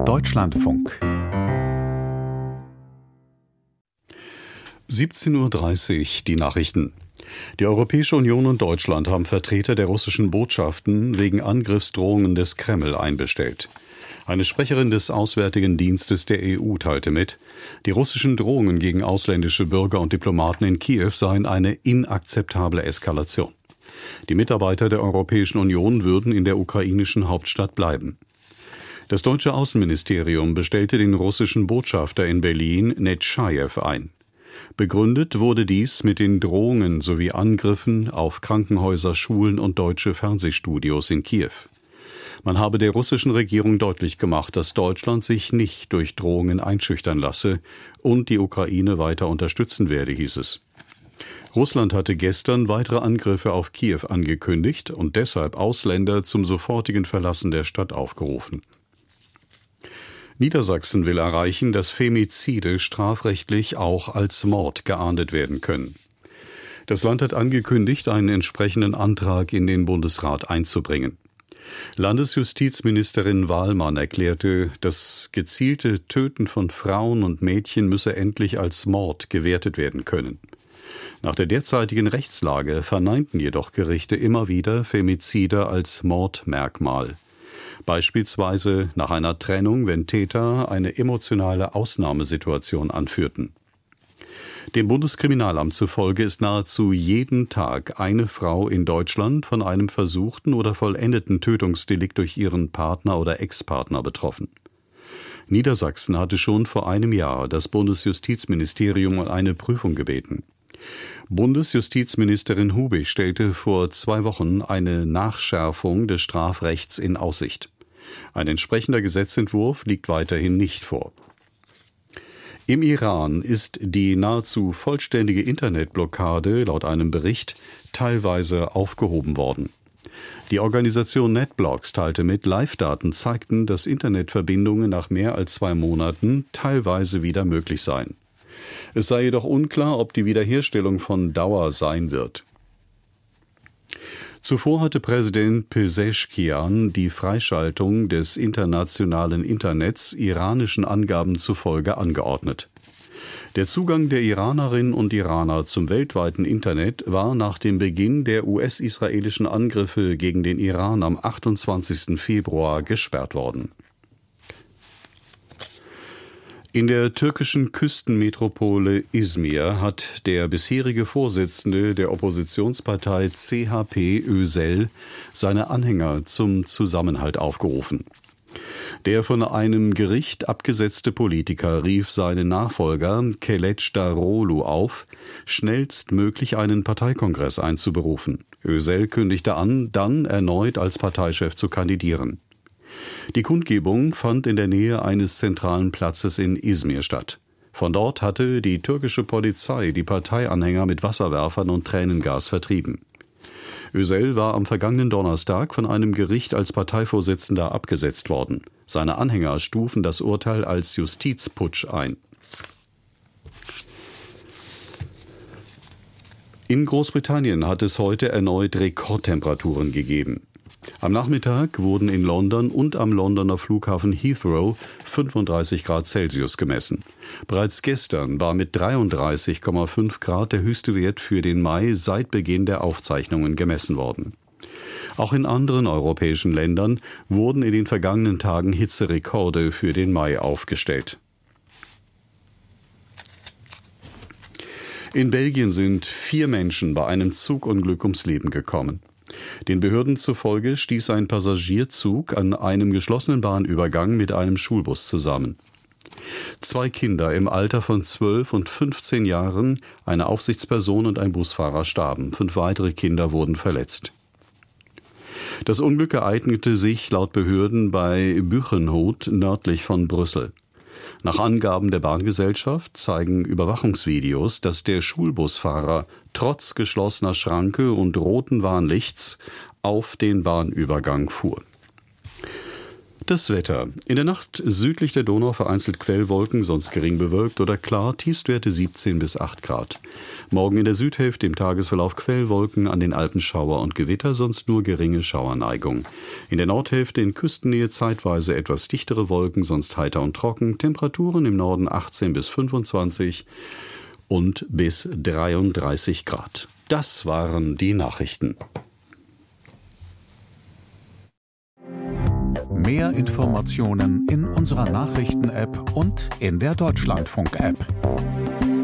Deutschlandfunk 17:30 Uhr die Nachrichten. Die Europäische Union und Deutschland haben Vertreter der russischen Botschaften wegen Angriffsdrohungen des Kreml einbestellt. Eine Sprecherin des Auswärtigen Dienstes der EU teilte mit, die russischen Drohungen gegen ausländische Bürger und Diplomaten in Kiew seien eine inakzeptable Eskalation. Die Mitarbeiter der Europäischen Union würden in der ukrainischen Hauptstadt bleiben. Das deutsche Außenministerium bestellte den russischen Botschafter in Berlin, Netschajew, ein. Begründet wurde dies mit den Drohungen sowie Angriffen auf Krankenhäuser, Schulen und deutsche Fernsehstudios in Kiew. Man habe der russischen Regierung deutlich gemacht, dass Deutschland sich nicht durch Drohungen einschüchtern lasse und die Ukraine weiter unterstützen werde, hieß es. Russland hatte gestern weitere Angriffe auf Kiew angekündigt und deshalb Ausländer zum sofortigen Verlassen der Stadt aufgerufen. Niedersachsen will erreichen, dass Femizide strafrechtlich auch als Mord geahndet werden können. Das Land hat angekündigt, einen entsprechenden Antrag in den Bundesrat einzubringen. Landesjustizministerin Wahlmann erklärte, das gezielte Töten von Frauen und Mädchen müsse endlich als Mord gewertet werden können. Nach der derzeitigen Rechtslage verneinten jedoch Gerichte immer wieder Femizide als Mordmerkmal. Beispielsweise nach einer Trennung, wenn Täter eine emotionale Ausnahmesituation anführten. Dem Bundeskriminalamt zufolge ist nahezu jeden Tag eine Frau in Deutschland von einem versuchten oder vollendeten Tötungsdelikt durch ihren Partner oder Ex-Partner betroffen. Niedersachsen hatte schon vor einem Jahr das Bundesjustizministerium um eine Prüfung gebeten. Bundesjustizministerin Hubig stellte vor 2 Wochen eine Nachschärfung des Strafrechts in Aussicht. Ein entsprechender Gesetzentwurf liegt weiterhin nicht vor. Im Iran ist die nahezu vollständige Internetblockade laut einem Bericht teilweise aufgehoben worden. Die Organisation NetBlocks teilte mit, Live-Daten zeigten, dass Internetverbindungen nach mehr als 2 Monaten teilweise wieder möglich seien. Es sei jedoch unklar, ob die Wiederherstellung von Dauer sein wird. Zuvor hatte Präsident Pezeshkian die Freischaltung des internationalen Internets iranischen Angaben zufolge angeordnet. Der Zugang der Iranerinnen und Iraner zum weltweiten Internet war nach dem Beginn der US-israelischen Angriffe gegen den Iran am 28. Februar gesperrt worden. In der türkischen Küstenmetropole Izmir hat der bisherige Vorsitzende der Oppositionspartei CHP Özel seine Anhänger zum Zusammenhalt aufgerufen. Der von einem Gericht abgesetzte Politiker rief seinen Nachfolger Kılıçdaroğlu auf, schnellstmöglich einen Parteikongress einzuberufen. Özel kündigte an, dann erneut als Parteichef zu kandidieren. Die Kundgebung fand in der Nähe eines zentralen Platzes in Izmir statt. Von dort hatte die türkische Polizei die Parteianhänger mit Wasserwerfern und Tränengas vertrieben. Özel war am vergangenen Donnerstag von einem Gericht als Parteivorsitzender abgesetzt worden. Seine Anhänger stufen das Urteil als Justizputsch ein. In Großbritannien hat es heute erneut Rekordtemperaturen gegeben. Am Nachmittag wurden in London und am Londoner Flughafen Heathrow 35 Grad Celsius gemessen. Bereits gestern war mit 33,5 Grad der höchste Wert für den Mai seit Beginn der Aufzeichnungen gemessen worden. Auch in anderen europäischen Ländern wurden in den vergangenen Tagen Hitzerekorde für den Mai aufgestellt. In Belgien sind 4 Menschen bei einem Zugunglück ums Leben gekommen. Den Behörden zufolge stieß ein Passagierzug an einem geschlossenen Bahnübergang mit einem Schulbus zusammen. 2 Kinder im Alter von 12 und 15 Jahren, eine Aufsichtsperson und ein Busfahrer starben. 5 weitere Kinder wurden verletzt. Das Unglück ereignete sich laut Behörden bei Buchenhout nördlich von Brüssel. Nach Angaben der Bahngesellschaft zeigen Überwachungsvideos, dass der Schulbusfahrer trotz geschlossener Schranke und roten Warnlichts auf den Bahnübergang fuhr. Das Wetter. In der Nacht südlich der Donau vereinzelt Quellwolken, sonst gering bewölkt oder klar, Tiefstwerte 17 bis 8 Grad. Morgen in der Südhälfte im Tagesverlauf Quellwolken, an den Alpen Schauer und Gewitter, sonst nur geringe Schauerneigung. In der Nordhälfte in Küstennähe zeitweise etwas dichtere Wolken, sonst heiter und trocken, Temperaturen im Norden 18 bis 25 und bis 33 Grad. Das waren die Nachrichten. Mehr Informationen in unserer Nachrichten-App und in der Deutschlandfunk-App.